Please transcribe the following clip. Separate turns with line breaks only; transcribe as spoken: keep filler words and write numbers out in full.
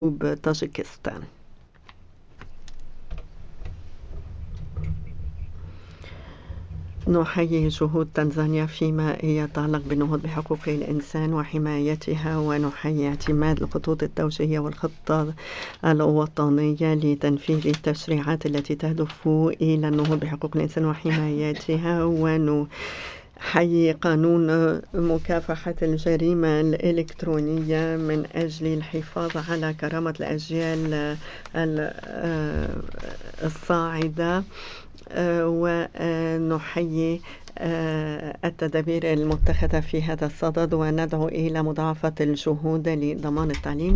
بطاجيكستان. نحيي جهود تنزانيا فيما يتعلق بالنهوض بحقوق الإنسان وحمايتها، ونحيي اعتماد الخطوط التوجيهية والخطة الوطنية لتنفيذ التشريعات التي تهدف إلى النهوض بحقوق الإنسان وحمايتها، ونحيي قانون مكافحة الجريمة الإلكترونية من أجل الحفاظ على كرامة الأجيال الصاعدة، ونحيي التدابير المتخذة في هذا الصدد، وندعو إلى مضاعفة الجهود لضمان التعليم